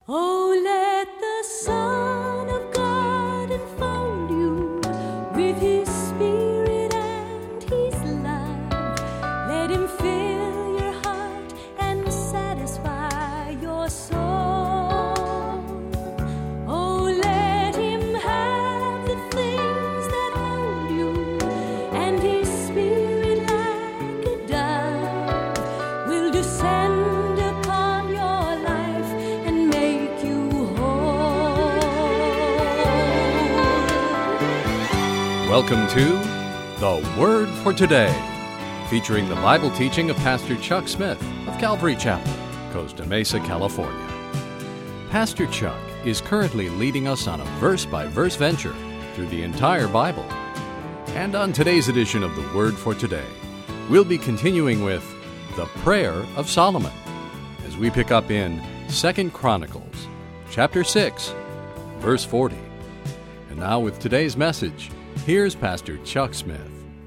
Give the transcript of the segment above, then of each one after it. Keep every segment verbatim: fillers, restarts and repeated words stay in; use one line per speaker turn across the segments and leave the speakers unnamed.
Oh, let the Son of God enfold you with His Spirit and His love. Let Him fill your heart and satisfy your soul. Oh, let Him have the things that hold you, and His Spirit like a dove will descend upon your life and make you whole.
Welcome to The Word for Today, featuring the Bible teaching of Pastor Chuck Smith of Calvary Chapel, Costa Mesa, California. Pastor Chuck is currently leading us on a verse-by-verse venture through the entire Bible. And on today's edition of The Word for Today, we'll be continuing with the Prayer of Solomon, as we pick up in Second Chronicles, chapter six, verse forty. And now with today's message, here's Pastor Chuck Smith.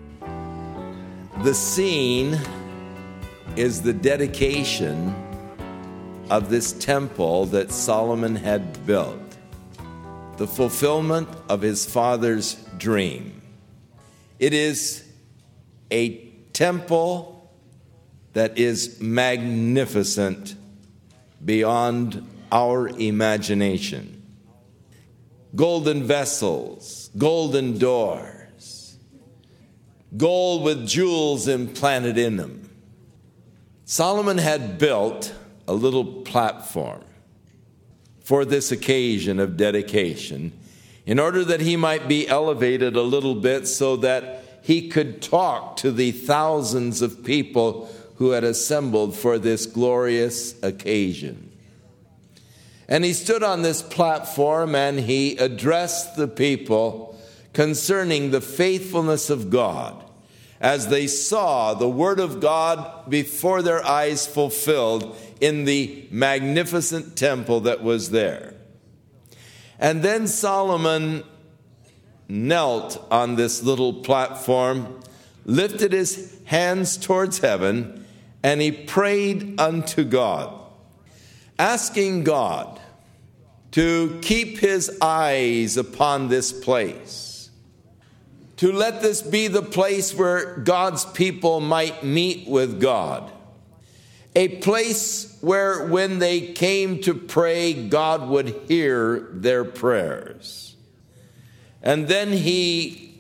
The scene is the dedication of this temple that Solomon had built, the fulfillment of his father's dream. It is a temple that is magnificent beyond our imagination. Golden vessels, golden doors, gold with jewels implanted in them. Solomon had built a little platform for this occasion of dedication in order that he might be elevated a little bit so that he could talk to the thousands of people who had assembled for this glorious occasion. And he stood on this platform and he addressed the people concerning the faithfulness of God as they saw the Word of God before their eyes fulfilled in the magnificent temple that was there. And then Solomon knelt on this little platform, lifted his hands towards heaven, and he prayed unto God, asking God to keep his eyes upon this place, to let this be the place where God's people might meet with God, a place where when they came to pray, God would hear their prayers. And then he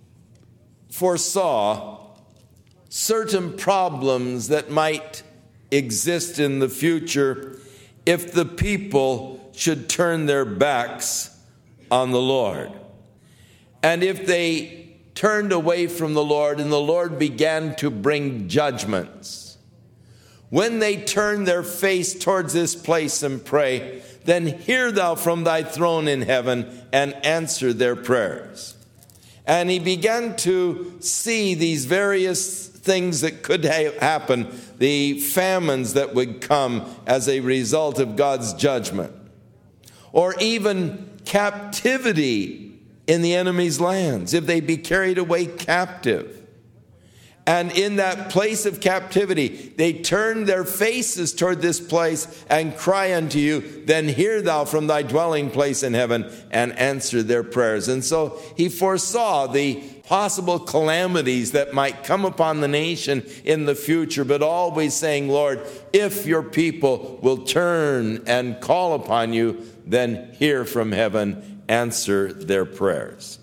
foresaw certain problems that might exist in the future if the people should turn their backs on the Lord. And if they turned away from the Lord and the Lord began to bring judgments, when they turn their face towards this place and pray, then hear thou from thy throne in heaven and answer their prayers. And he began to see these various things that could ha- happen, the famines that would come as a result of God's judgment, or even captivity in the enemy's lands, if they be carried away captive. And in that place of captivity, they turn their faces toward this place and cry unto you, then hear thou from thy dwelling place in heaven and answer their prayers. And so he foresaw the possible calamities that might come upon the nation in the future, but always saying, Lord, if your people will turn and call upon you, then hear from heaven, answer their prayers.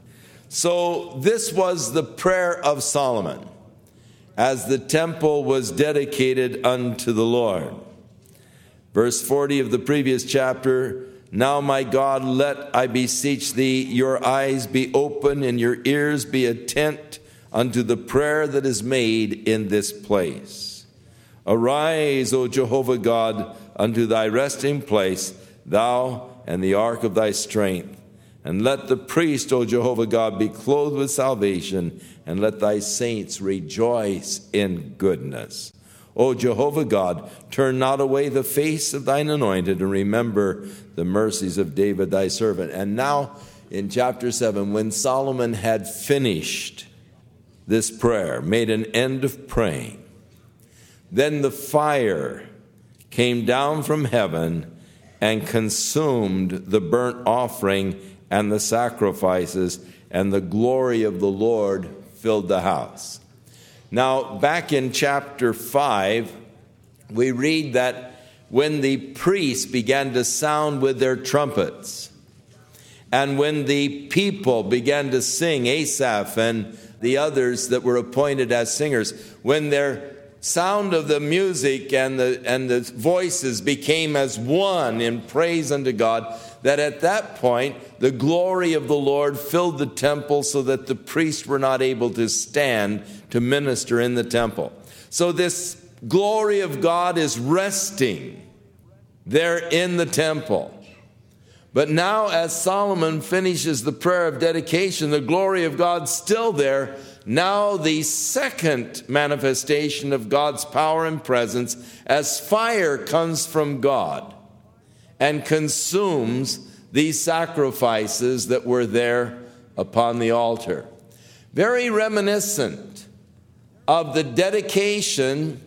So this was the prayer of Solomon as the temple was dedicated unto the Lord. Verse forty of the previous chapter, now my God, let, I beseech thee, your eyes be open and your ears be attent unto the prayer that is made in this place. Arise, O Jehovah God, unto thy resting place, thou and the ark of thy strength. And let the priest, O Jehovah God, be clothed with salvation, and let thy saints rejoice in goodness. O Jehovah God, turn not away the face of thine anointed, and remember the mercies of David thy servant. And now in chapter seven, when Solomon had finished this prayer, made an end of praying, then the fire came down from heaven and consumed the burnt offering and the sacrifices, and the glory of the Lord filled the house. Now, back in chapter five, we read that when the priests began to sound with their trumpets, and when the people began to sing, Asaph and the others that were appointed as singers, when their sound of the music and the and the voices became as one in praise unto God, that at that point the glory of the Lord filled the temple so that the priests were not able to stand to minister in the temple. So this glory of God is resting there in the temple. But now as Solomon finishes the prayer of dedication, the glory of God's still there. Now the second manifestation of God's power and presence, as fire comes from God and consumes these sacrifices that were there upon the altar. Very reminiscent of the dedication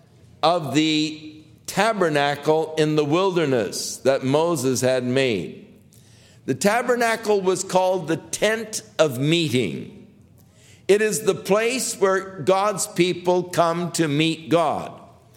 of the tabernacle in the wilderness that Moses had made. The tabernacle was called the tent of meeting. It is the place where God's people come to meet God.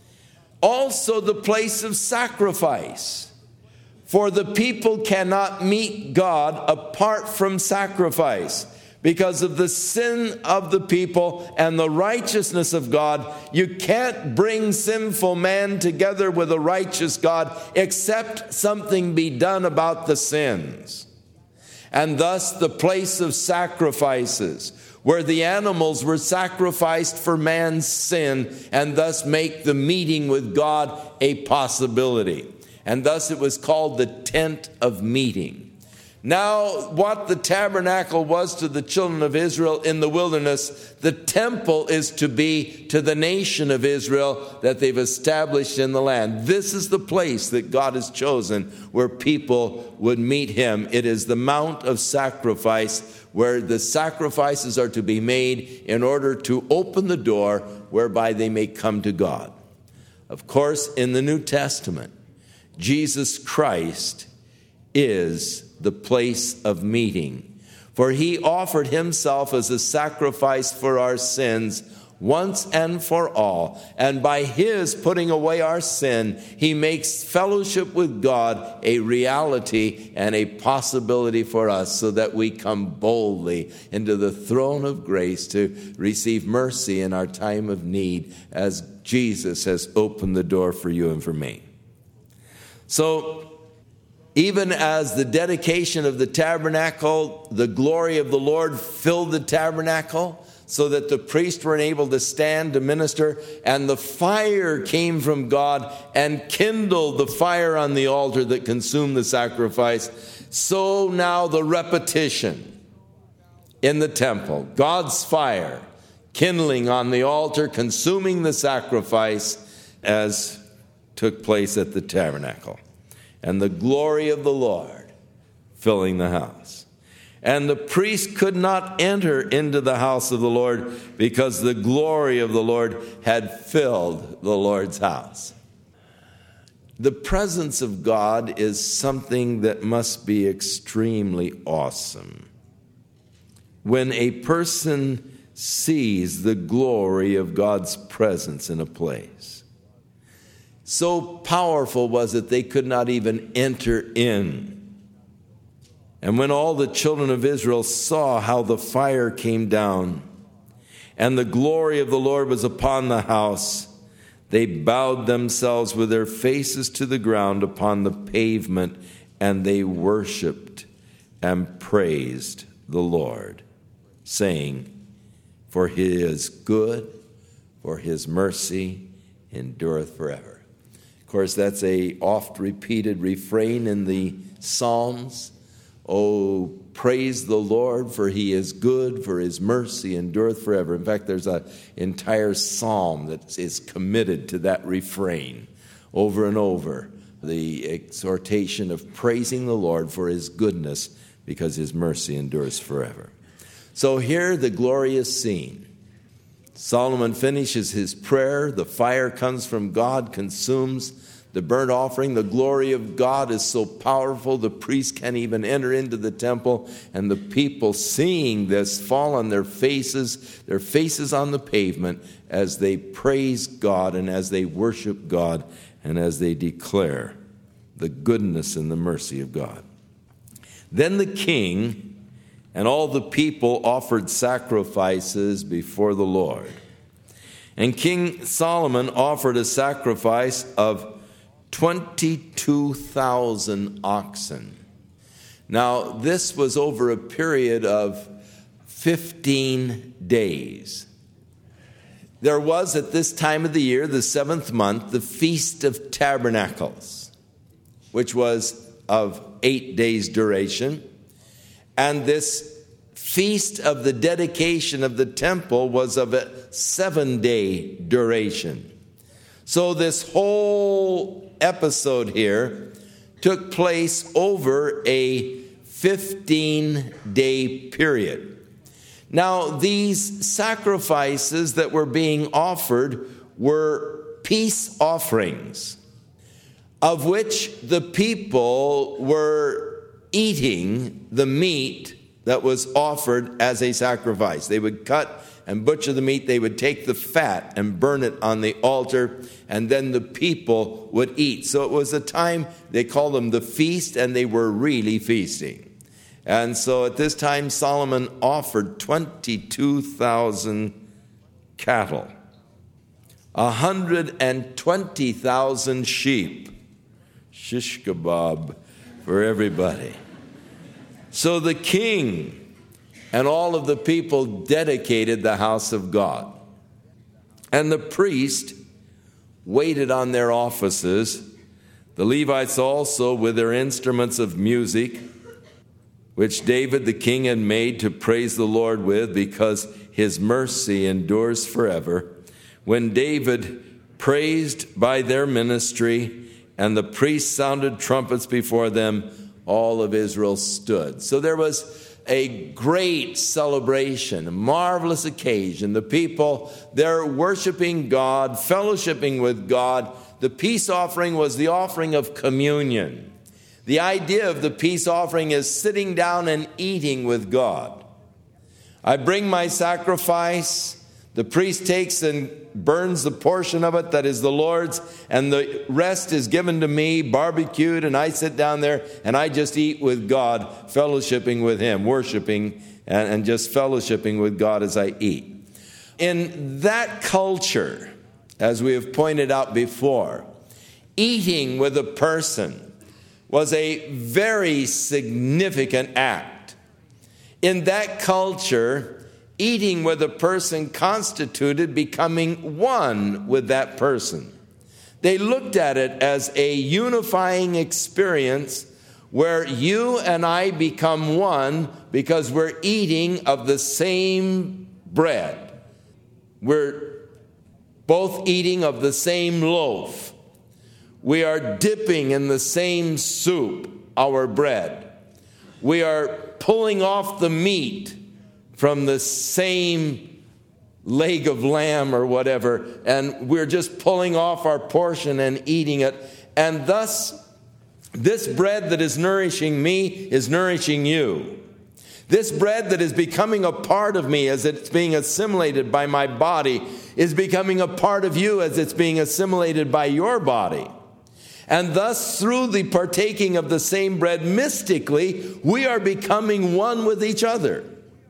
Also the place of sacrifice. For the people cannot meet God apart from sacrifice. Because of the sin of the people and the righteousness of God, you can't bring sinful man together with a righteous God except something be done about the sins. And thus the place of sacrifices, where the animals were sacrificed for man's sin and thus make the meeting with God a possibility. And thus it was called the tent of meeting. Now, what the tabernacle was to the children of Israel in the wilderness, the temple is to be to the nation of Israel that they've established in the land. This is the place that God has chosen where people would meet him. It is the Mount of Sacrifice, where the sacrifices are to be made in order to open the door whereby they may come to God. Of course, in the New Testament, Jesus Christ is the place of meeting. For he offered himself as a sacrifice for our sins once and for all. And by his putting away our sin, he makes fellowship with God a reality and a possibility for us, so that we come boldly into the throne of grace to receive mercy in our time of need, as Jesus has opened the door for you and for me. So, even as the dedication of the tabernacle, the glory of the Lord filled the tabernacle so that the priests were able to stand to minister, and the fire came from God and kindled the fire on the altar that consumed the sacrifice. So now the repetition in the temple, God's fire kindling on the altar, consuming the sacrifice, as took place at the tabernacle. And the glory of the Lord filling the house. And the priest could not enter into the house of the Lord, because the glory of the Lord had filled the Lord's house. The presence of God is something that must be extremely awesome. When a person sees the glory of God's presence in a place, so powerful was it they could not even enter in. And when all the children of Israel saw how the fire came down and the glory of the Lord was upon the house, they bowed themselves with their faces to the ground upon the pavement, and they worshiped and praised the Lord, saying, "For he is good, for his mercy endureth forever." Of course, that's a oft repeated refrain in the Psalms. Oh, praise the Lord, for he is good, for his mercy endureth forever. In fact, there's an entire psalm that is committed to that refrain over and over. The exhortation of praising the Lord for his goodness, because his mercy endures forever. So here the glorious scene. Solomon finishes his prayer. The fire comes from God, consumes the burnt offering. The glory of God is so powerful, the priest can't even enter into the temple. And the people, seeing this, fall on their faces, their faces on the pavement, as they praise God and as they worship God and as they declare the goodness and the mercy of God. Then the king and all the people offered sacrifices before the Lord. And King Solomon offered a sacrifice of twenty-two thousand oxen. Now, this was over a period of fifteen days. There was at this time of the year, the seventh month, the Feast of Tabernacles, which was of eight days' duration. And this Feast of the dedication of the temple was of a seven-day duration. So this whole episode here took place over a fifteen-day period. Now, these sacrifices that were being offered were peace offerings, of which the people were eating the meat that was offered as a sacrifice. They would cut and butcher the meat. They would take the fat and burn it on the altar, and then the people would eat. So it was a time, they called them the feast, and they were really feasting. And so at this time, Solomon offered twenty-two thousand cattle, one hundred twenty thousand sheep, shish kebab for everybody. So the king and all of the people dedicated the house of God. And the priest waited on their offices, the Levites also with their instruments of music, which David the king had made to praise the Lord with, because his mercy endures forever. When David praised by their ministry, and the priests sounded trumpets before them, all of Israel stood. So there was a great celebration, a marvelous occasion. The people, they're worshiping God, fellowshipping with God. The peace offering was the offering of communion. The idea of the peace offering is sitting down and eating with God. I bring my sacrifice. The priest takes and burns the portion of it that is the Lord's, and the rest is given to me, barbecued, and I sit down there and I just eat with God, fellowshipping with Him, worshiping and, and just fellowshipping with God as I eat. In that culture, as we have pointed out before, eating with a person was a very significant act. In that culture, eating with a person constituted becoming one with that person. They looked at it as a unifying experience where you and I become one because we're eating of the same bread. We're both eating of the same loaf. We are dipping in the same soup, our bread. We are pulling off the meat from the same leg of lamb or whatever, and we're just pulling off our portion and eating it. And thus, this bread that is nourishing me is nourishing you. This bread that is becoming a part of me as it's being assimilated by my body is becoming a part of you as it's being assimilated by your body. And thus, through the partaking of the same bread, mystically, we are becoming one with each other.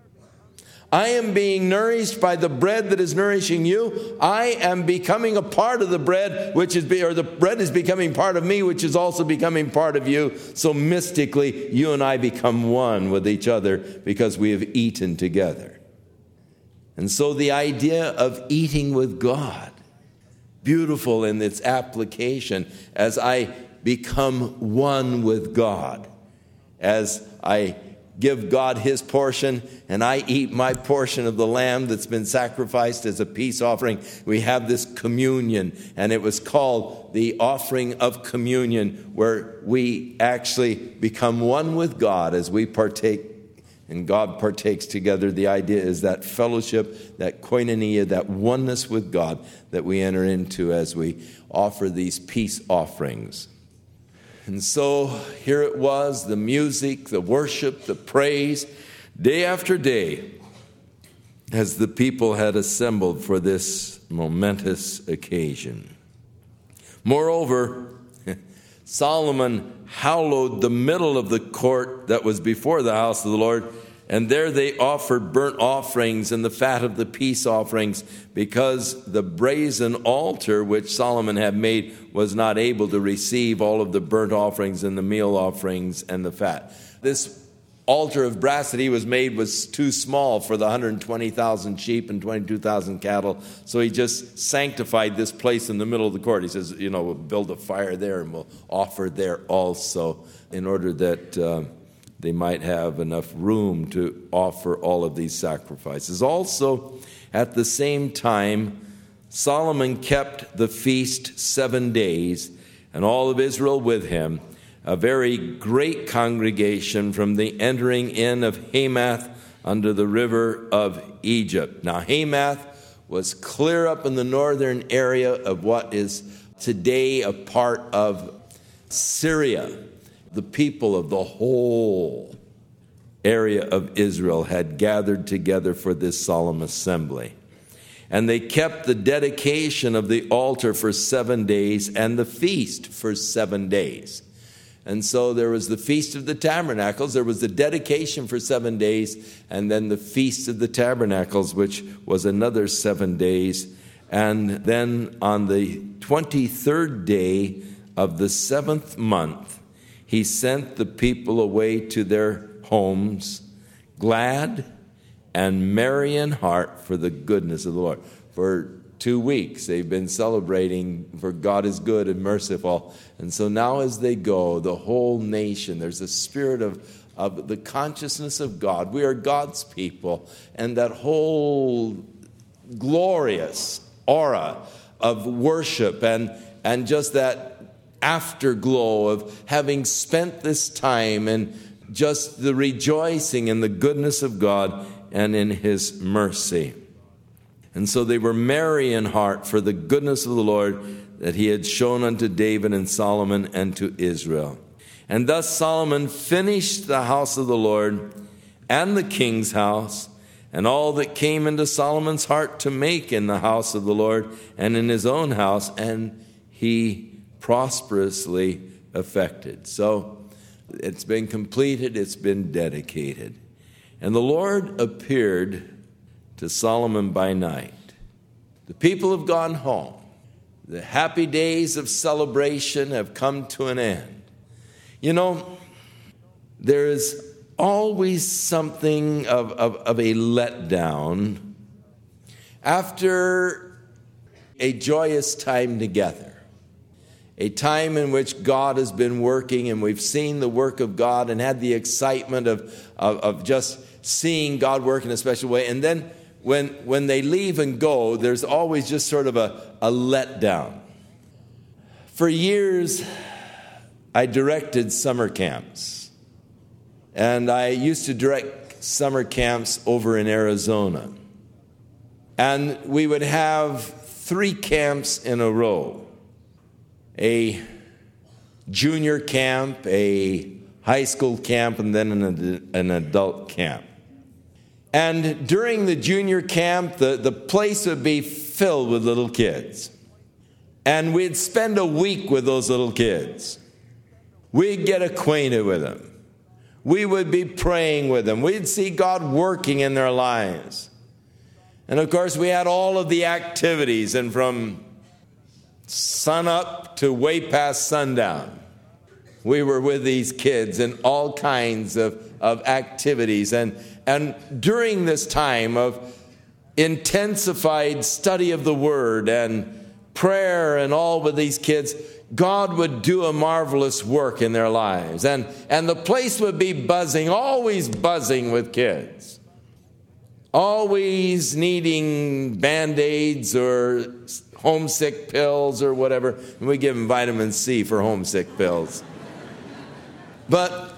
I am being nourished by the bread that is nourishing you. I am becoming a part of the bread, which is, be, or the bread is becoming part of me, which is also becoming part of you. So mystically, you and I become one with each other because we have eaten together. And so the idea of eating with God, beautiful in its application, as I become one with God, as I give God His portion, and I eat my portion of the lamb that's been sacrificed as a peace offering. We have this communion, and it was called the offering of communion, where we actually become one with God as we partake and God partakes together. The idea is that fellowship, that koinonia, that oneness with God that we enter into as we offer these peace offerings. And so here it was, the music, the worship, the praise, day after day, as the people had assembled for this momentous occasion. Moreover, Solomon hallowed the middle of the court that was before the house of the Lord, and there they offered burnt offerings and the fat of the peace offerings, because the brazen altar which Solomon had made was not able to receive all of the burnt offerings and the meal offerings and the fat. This altar of brass that he was made was too small for the one hundred twenty thousand sheep and twenty-two thousand cattle, so he just sanctified this place in the middle of the court. He says, you know, we'll build a fire there and we'll offer there also, in order that uh, they might have enough room to offer all of these sacrifices. Also, at the same time, Solomon kept the feast seven days, and all of Israel with him, a very great congregation from the entering in of Hamath under the river of Egypt. Now, Hamath was clear up in the northern area of what is today a part of Syria. The people of the whole area of Israel had gathered together for this solemn assembly. And they kept the dedication of the altar for seven days and the feast for seven days. And so there was the Feast of the Tabernacles, there was the dedication for seven days, and then the Feast of the Tabernacles, which was another seven days. And then on the twenty-third day of the seventh month, he sent the people away to their homes, glad and merry in heart for the goodness of the Lord. For two weeks they've been celebrating, for God is good and merciful. And so now as they go, the whole nation, there's a spirit of, of the consciousness of God. We are God's people. And that whole glorious aura of worship and, and just that afterglow of having spent this time and just the rejoicing in the goodness of God and in his mercy. And so they were merry in heart for the goodness of the Lord that he had shown unto David and Solomon and to Israel. And thus Solomon finished the house of the Lord and the king's house, and all that came into Solomon's heart to make in the house of the Lord and in his own house, and he prosperously effected. So it's been completed, it's been dedicated. And the Lord appeared to Solomon by night. The people have gone home. The happy days of celebration have come to an end. You know, there is always something of, of, of a letdown after a joyous time together. A time in which God has been working, and we've seen the work of God and had the excitement of, of, of just seeing God work in a special way. And then when, when they leave and go, there's always just sort of a, a letdown. For years, I directed summer camps. And I used to direct summer camps over in Arizona. And we would have three camps in a row. A junior camp, a high school camp, and then an, an adult camp. And during the junior camp, the, the place would be filled with little kids. And we'd spend a week with those little kids. We'd get acquainted with them. We would be praying with them. We'd see God working in their lives. And of course, we had all of the activities, and from sun up to way past sundown, we were with these kids in all kinds of, of activities. And, and during this time of intensified study of the Word and prayer and all with these kids, God would do a marvelous work in their lives. And, and the place would be buzzing, always buzzing with kids. Always needing Band-Aids or homesick pills or whatever. And we give them vitamin C for homesick pills. But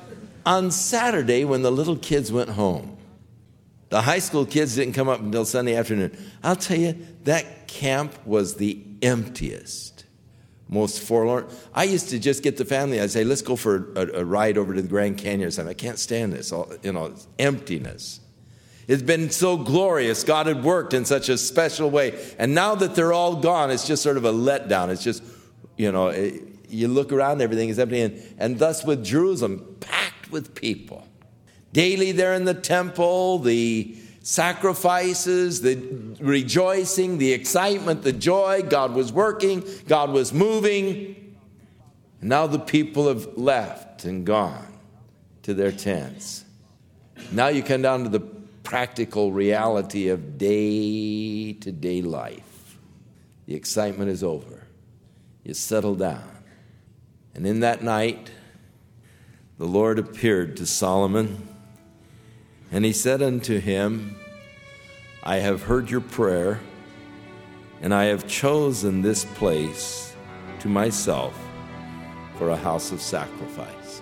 on Saturday, when the little kids went home, the high school kids didn't come up until Sunday afternoon. I'll tell you, that camp was the emptiest, most forlorn. I used to just get the family. I'd say, let's go for a, a ride over to the Grand Canyon. I can't stand this, all, you know, emptiness. It's been so glorious. God had worked in such a special way. And now that they're all gone, it's just sort of a letdown. It's just, you know, it, you look around, everything is empty. And, and thus with Jerusalem, packed with people. Daily there in the temple, the sacrifices, the rejoicing, the excitement, the joy. God was working. God was moving. And now the people have left and gone to their tents. Now you come down to the practical reality of day-to-day life. The excitement is over. You settle down. And in that night, the Lord appeared to Solomon, and he said unto him, I have heard your prayer, and I have chosen this place to myself for a house of sacrifice.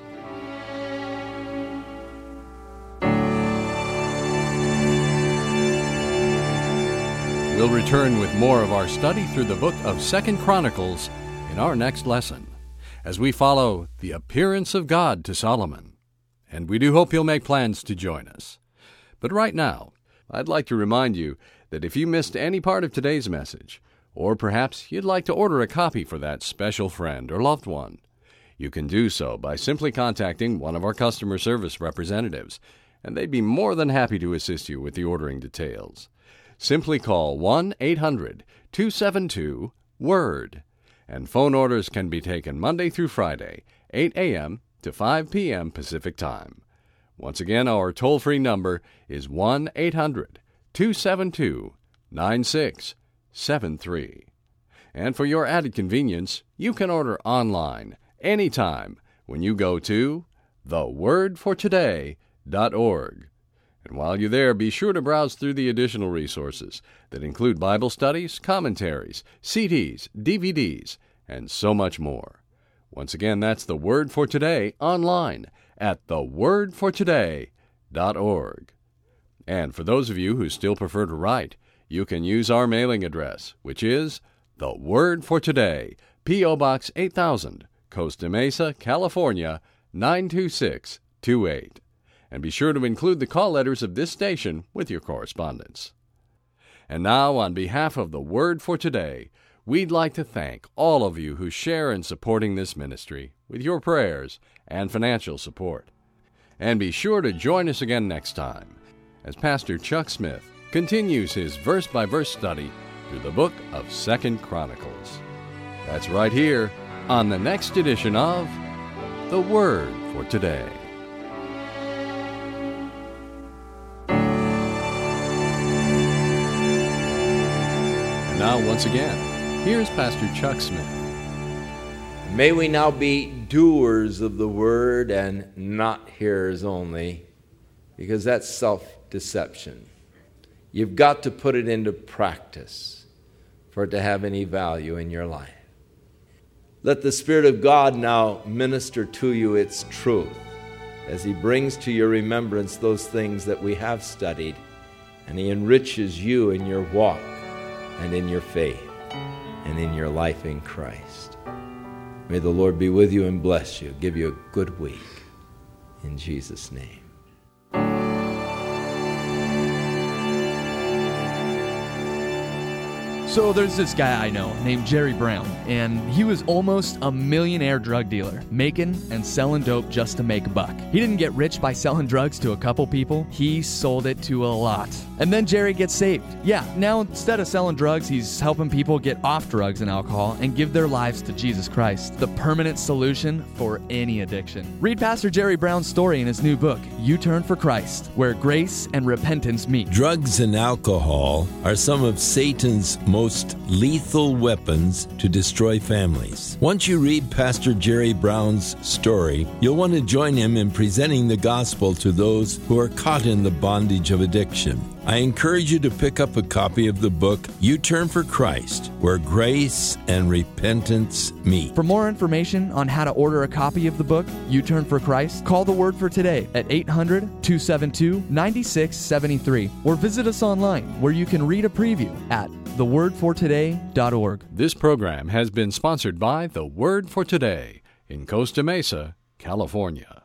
We'll return with more of our study through the book of Second Chronicles in our next lesson, as we follow the appearance of God to Solomon. And we do hope you'll make plans to join us. But right now, I'd like to remind you that if you missed any part of today's message, or perhaps you'd like to order a copy for that special friend or loved one, you can do so by simply contacting one of our customer service representatives, and they'd be more than happy to assist you with the ordering details. Simply call one eight hundred two seven two WORD, and phone orders can be taken Monday through Friday, eight a.m. to five p.m. Pacific Time. Once again, our toll-free number is one eight hundred two seven two nine six seven three. And for your added convenience, you can order online anytime when you go to the word for today dot org. And while you're there, be sure to browse through the additional resources that include Bible studies, commentaries, C Ds, D V Ds, and so much more. Once again, that's The Word for Today online at the word for today dot org. And for those of you who still prefer to write, you can use our mailing address, which is The Word for Today, P O. Box eight thousand, Costa Mesa, California, nine two six two eight. And be sure to include the call letters of this station with your correspondence. And now, on behalf of The Word for Today, we'd like to thank all of you who share in supporting this ministry with your prayers and financial support. And be sure to join us again next time as Pastor Chuck Smith continues his verse-by-verse study through the book of Second Chronicles. That's right here on the next edition of The Word for Today. Now, once again, here's Pastor Chuck Smith.
May we now be doers of the word and not hearers only, because that's self-deception. You've got to put it into practice for it to have any value in your life. Let the Spirit of God now minister to you its truth as He brings to your remembrance those things that we have studied, and He enriches you in your walk and in your faith, and in your life in Christ. May the Lord be with you and bless you, give you a good week. In Jesus' name.
So there's this guy I know named Jerry Brown, and he was almost a millionaire drug dealer, making and selling dope just to make a buck. He didn't get rich by selling drugs to a couple people, he sold it to a lot. And then Jerry gets saved. Yeah, now instead of selling drugs, he's helping people get off drugs and alcohol and give their lives to Jesus Christ, the permanent solution for any addiction. Read Pastor Jerry Brown's story in his new book, You Turn for Christ, where grace and repentance meet.
Drugs and alcohol are some of Satan's most most lethal weapons to destroy families. Once you read Pastor Jerry Brown's story, you'll want to join him in presenting the gospel to those who are caught in the bondage of addiction. I encourage you to pick up a copy of the book, You Turn for Christ, where grace and repentance meet.
For more information on how to order a copy of the book, You Turn for Christ, call The Word for Today at eight hundred, two seven two, nine six seven three or visit us online where you can read a preview at the word for today dot org.
This program has been sponsored by The Word for Today in Costa Mesa, California.